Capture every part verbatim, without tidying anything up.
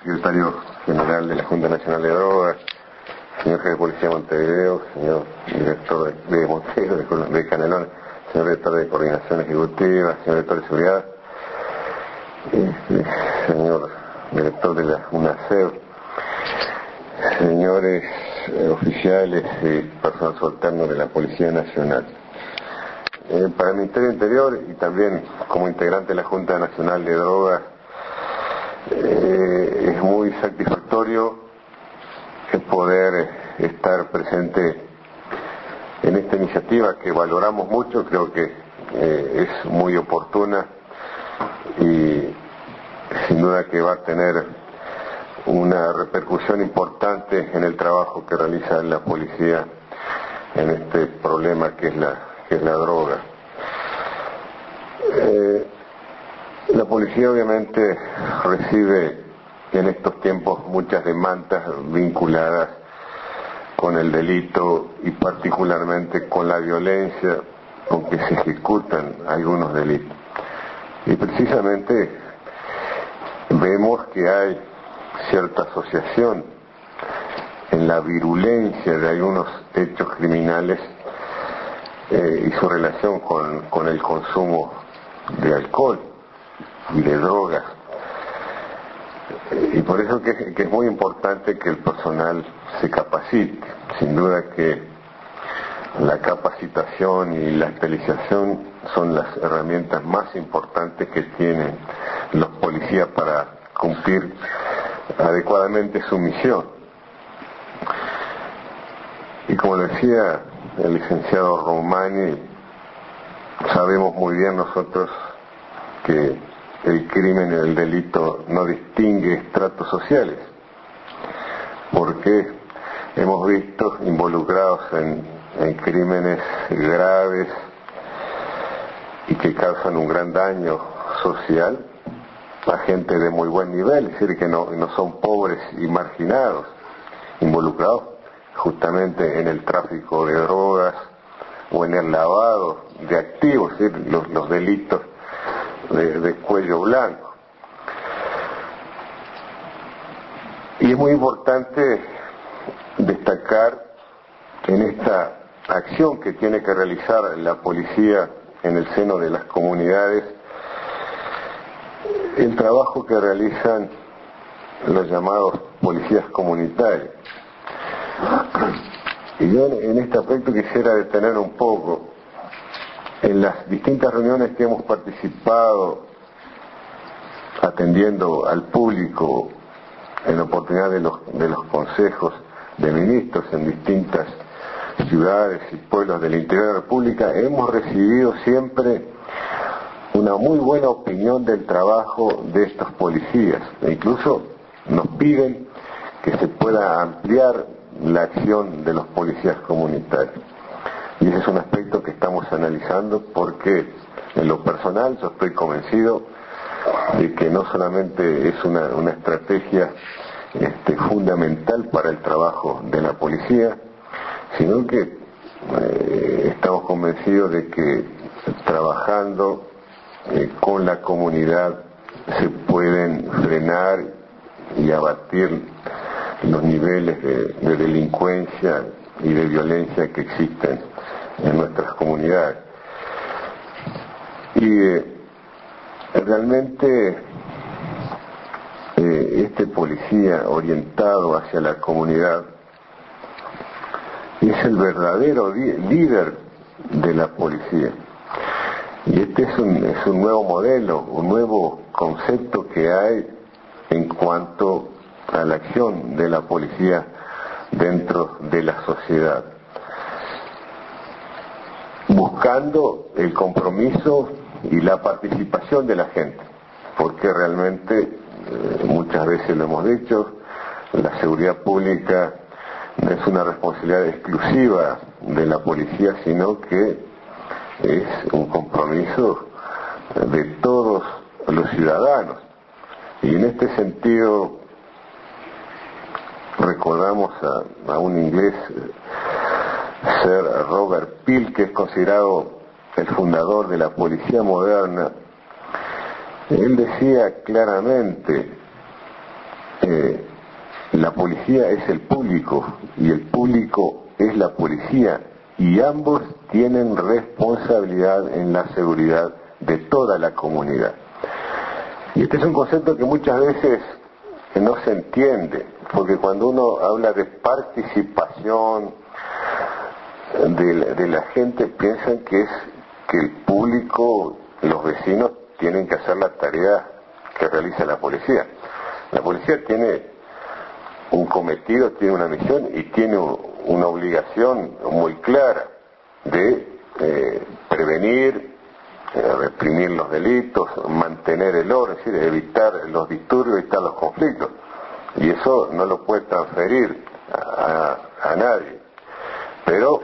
secretario general de la Junta Nacional de Drogas, señor jefe de Policía de Montevideo, señor director de, de Montevideo, de, de Canelones, señor director de Coordinación Ejecutiva, señor director de Seguridad, este, señor director de la UNACEB, señores eh, oficiales y personal subalterno de la Policía Nacional. Eh, para el Ministerio del Interior y también como integrante de la Junta Nacional de Drogas, eh, es muy satisfactorio poder estar presente en esta iniciativa que valoramos mucho. Creo que eh, es muy oportuna y sin duda que va a tener una repercusión importante en el trabajo que realiza la policía en este problema que es la, que es la droga. Eh, la policía obviamente recibe en estos tiempos muchas demandas vinculadas con el delito y particularmente con la violencia con que se ejecutan algunos delitos. Y precisamente vemos que hay cierta asociación en la virulencia de algunos hechos criminales eh, y su relación con, con el consumo de alcohol y de drogas. Y por eso que, que es muy importante que el personal se capacite. Sin duda que la capacitación y la especialización son las herramientas más importantes que tienen los policías para cumplir adecuadamente su misión. Y como decía el licenciado Romani, sabemos muy bien nosotros que el crimen y el delito no distingue estratos sociales, porque hemos visto involucrados en, en crímenes graves y que causan un gran daño social a gente de muy buen nivel, es decir, que no, no son pobres y marginados, involucrados justamente en el tráfico de drogas o en el lavado de activos, es decir, los, los delitos De, de cuello blanco. Y es muy importante destacar en esta acción que tiene que realizar la policía en el seno de las comunidades el trabajo que realizan los llamados policías comunitarios. Y yo en este aspecto quisiera detener un poco. En las distintas reuniones que hemos participado atendiendo al público en oportunidad de los, de los consejos de ministros en distintas ciudades y pueblos del interior de la República, hemos recibido siempre una muy buena opinión del trabajo de estos policías. E incluso nos piden que se pueda ampliar la acción de los policías comunitarios. Y ese es un aspecto que estamos analizando porque en lo personal yo estoy convencido de que no solamente es una, una estrategia este, fundamental para el trabajo de la policía, sino que eh, estamos convencidos de que trabajando eh, con la comunidad se pueden frenar y abatir los niveles de, de delincuencia y de violencia que existen en nuestras comunidades. Y eh, realmente eh, este policía orientado hacia la comunidad es el verdadero líder de la policía. Y este es un, es un nuevo modelo, un nuevo concepto que hay en cuanto a la acción de la policía dentro de la sociedad, buscando el compromiso y la participación de la gente, porque realmente eh, muchas veces lo hemos dicho, la seguridad pública no es una responsabilidad exclusiva de la policía, sino que es un compromiso de todos los ciudadanos. Y en este sentido recordamos a, a un inglés, Sir Robert Peel, que es considerado el fundador de la policía moderna. Él decía claramente eh, la policía es el público y el público es la policía, y ambos tienen responsabilidad en la seguridad de toda la comunidad. Y este es un concepto que muchas veces no se entiende, porque cuando uno habla de participación de, de la gente, piensan que es que el público, los vecinos, tienen que hacer la tarea que realiza la policía. La policía tiene un cometido, tiene una misión y tiene una obligación muy clara de eh, prevenir, eh, reprimir los delitos, mantener el orden, es decir, evitar los disturbios, evitar los conflictos. Y eso no lo puede transferir a, a, a nadie. Pero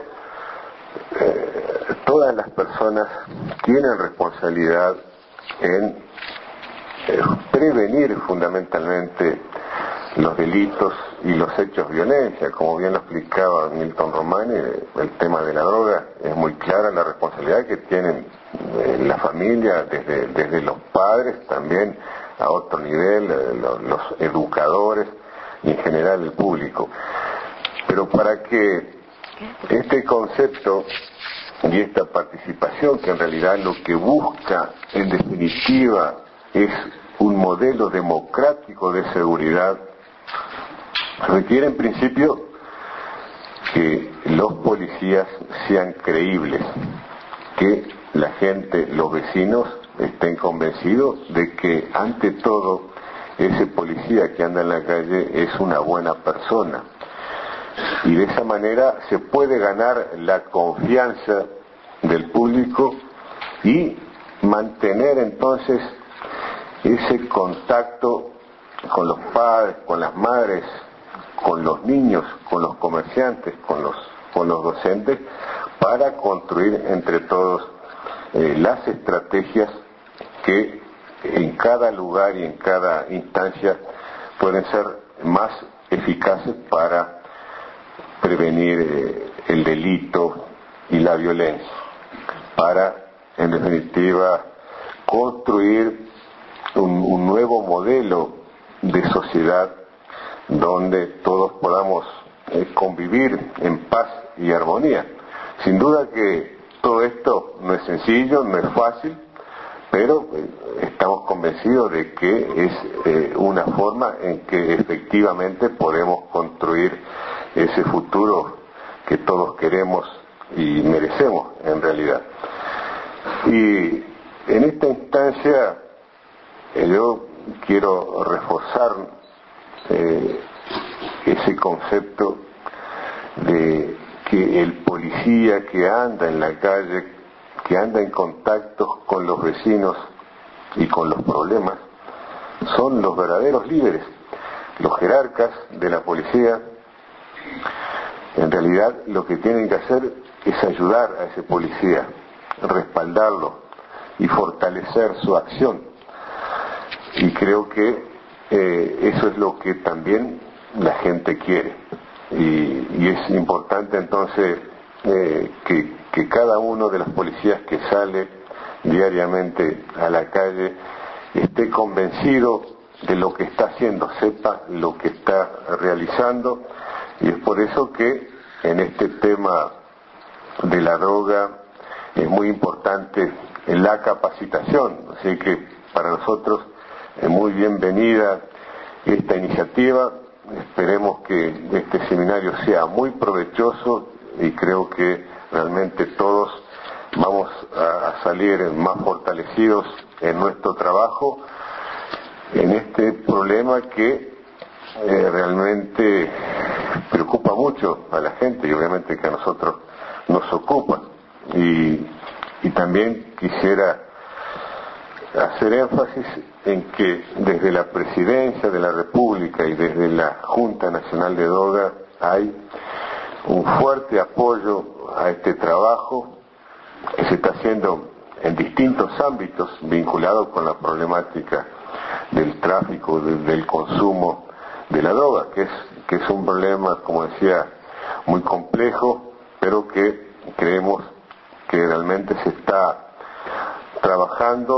eh, todas las personas tienen responsabilidad en eh, prevenir fundamentalmente los delitos y los hechos de violencia. Como bien lo explicaba Milton Romani, el tema de la droga, es muy clara la responsabilidad que tienen eh, la familia, desde, desde los padres también a otro nivel, eh, los, los educadores y en general el público. Pero para que este concepto y esta participación, que en realidad lo que busca en definitiva es un modelo democrático de seguridad, requiere en principio que los policías sean creíbles, que la gente, los vecinos, estén convencidos de que ante todo ese policía que anda en la calle es una buena persona, y de esa manera se puede ganar la confianza del público y mantener entonces ese contacto con los padres, con las madres, con los niños, con los comerciantes, con los, con los docentes, para construir entre todos eh, las estrategias que en cada lugar y en cada instancia pueden ser más eficaces para prevenir eh, el delito y la violencia, para, en definitiva, construir un, un nuevo modelo de sociedad donde todos podamos eh, convivir en paz y armonía. Sin duda que todo esto no es sencillo, no es fácil, pero eh, estamos convencidos de que es eh, una forma en que efectivamente podemos construir ese futuro que todos queremos y merecemos en realidad. Y en esta instancia eh, yo quiero reforzar eh, ese concepto de que el policía que anda en la calle, que anda en contacto con los vecinos y con los problemas, son los verdaderos líderes. Los jerarcas de la policía en realidad lo que tienen que hacer es ayudar a ese policía, respaldarlo y fortalecer su acción. Y creo que eh, eso es lo que también la gente quiere. Y, y es importante entonces eh, que, que cada uno de los policías que sale diariamente a la calle esté convencido de lo que está haciendo, sepa lo que está realizando. Y es por eso que en este tema de la droga es muy importante la capacitación. Así que para nosotros es muy bienvenida esta iniciativa. Esperemos que este seminario sea muy provechoso y creo que realmente todos vamos a salir más fortalecidos en nuestro trabajo en este problema que eh, realmente preocupa mucho a la gente y obviamente que a nosotros nos ocupa. Y, y también quisiera hacer énfasis en que desde la Presidencia de la República y desde la Junta Nacional de Droga hay un fuerte apoyo a este trabajo que se está haciendo en distintos ámbitos vinculados con la problemática del tráfico, de, del consumo de la droga, que es, que es un problema, como decía, muy complejo, pero que creemos que realmente se está trabajando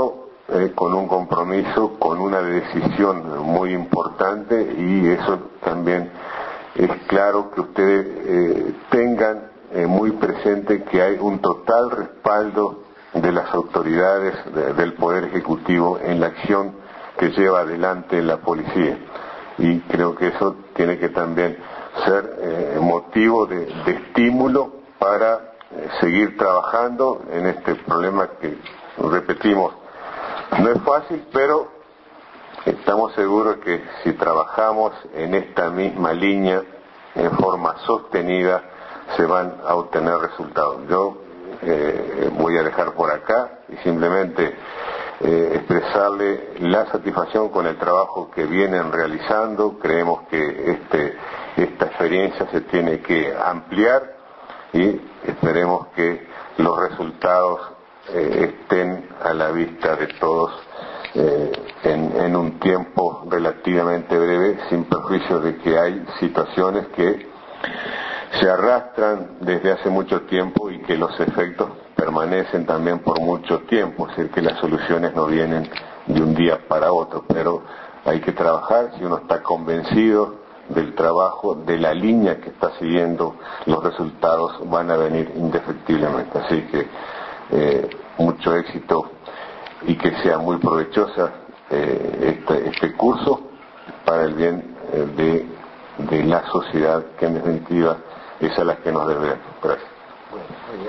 eh, con un compromiso, con una decisión muy importante, y eso también es claro que ustedes eh, tengan eh, muy presente que hay un total respaldo de las autoridades de, del Poder Ejecutivo en la acción que lleva adelante la policía, y creo que eso tiene que también ser eh, motivo de, de estímulo para eh, seguir trabajando en este problema que, repetimos, no es fácil, pero estamos seguros que si trabajamos en esta misma línea en forma sostenida se van a obtener resultados. Yo eh, voy a dejar por acá y simplemente eh, expresarle la satisfacción con el trabajo que vienen realizando. Creemos que este, esta experiencia se tiene que ampliar y esperemos que los resultados eh, estén a la vista de todos eh, en, en un tiempo relativamente breve, sin perjuicio de que hay situaciones que se arrastran desde hace mucho tiempo y que los efectos permanecen también por mucho tiempo, es decir, que las soluciones no vienen de un día para otro, pero hay que trabajar. Si uno está convencido del trabajo, de la línea que está siguiendo, los resultados van a venir indefectiblemente. Así que eh, mucho éxito y que sea muy provechosa eh, este, este curso para el bien eh, de, de la sociedad, que en definitiva es a la que nos debemos. Gracias.